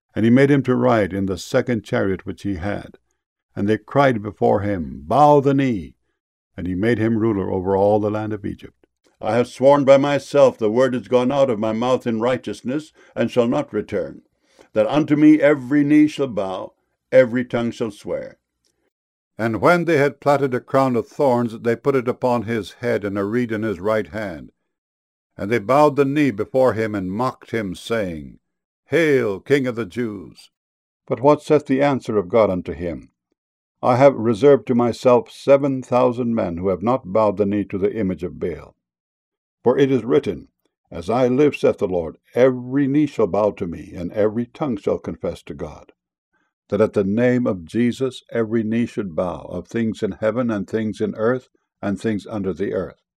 And he made him to ride in the second chariot which he had. And they cried before him, Bow the knee. And he made him ruler over all the land of Egypt. I have sworn by myself, the word is gone out of my mouth in righteousness, and shall not return, that unto me every knee shall bow, every tongue shall swear. And when they had platted a crown of thorns, they put it upon his head, and a reed in his right hand. And they bowed the knee before him, and mocked him, saying, Hail, King of the Jews! But what saith the answer of God unto him? I have reserved to myself 7,000 men who have not bowed the knee to the image of Baal. For it is written, As I live, saith the Lord, every knee shall bow to me, and every tongue shall confess to God. That at the name of Jesus every knee should bow, of things in heaven and things in earth and things under the earth,